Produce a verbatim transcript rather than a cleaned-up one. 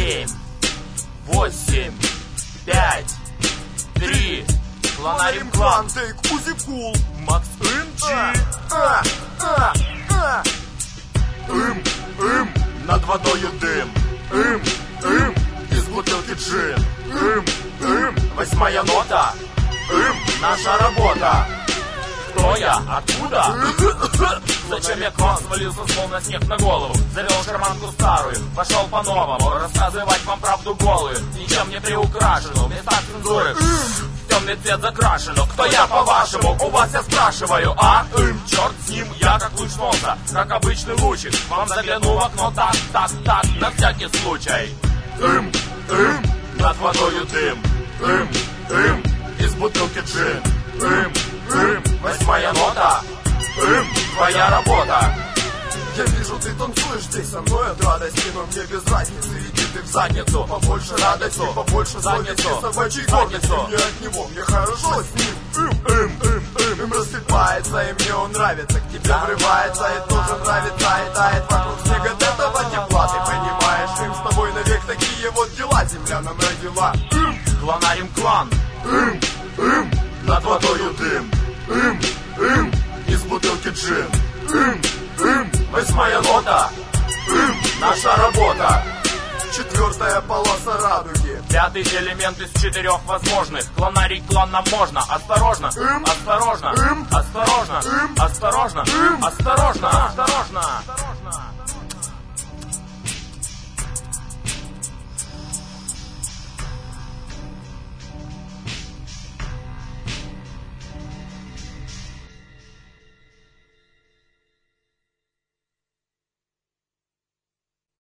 семь, восемь, пять, три. Клонарим клан, Тейк Узи Кул, Макс Энджи. а, а, а. Им, им, над водою дым. Им, им, из бутылки джин. Им, им, восьмая нота. Им, наша работа. Кто я? Откуда? Зачем я к вам свалился, словно снег на голову? Завел шарманку старую, пошел по-новому рассказывать вам правду голую, ничем не приукрашенную, в местах цензуры в темный цвет закрашено. Кто я, по-вашему? У вас я спрашиваю, а? Им, черт с ним, я как луч солнца, как обычный лучик. Вам загляну в окно так, так, так, на всякий случай. Им, им, над водою дым. Им, им, из бутылки джин. Им, им, восьмая нота. Им, твоя работа. Я вижу, ты танцуешь здесь со мной от радости, но мне без разницы, иди ты в задницу. Побольше радости, побольше совести, собачьей гордости. Мне от него, мне хорошо с ним. Им, им, им, им, им рассыпается, и мне он нравится. К тебе врывается, и тоже нравится, и тает вокруг снега от этого тепла. Ты понимаешь, им с тобой навек такие вот дела земля нам родила. Им, Клонарим клан. им, им, Над водою дым. им, им, Из бутылки джин. Им, им, восьмая нота. Им, наша работа. четвертая полоса радуги. Пятый элемент из четырех возможных. Клонарить клан нам можно. Осторожно, Им, осторожно, им, осторожно, им, осторожно, им, осторожно, осторожно.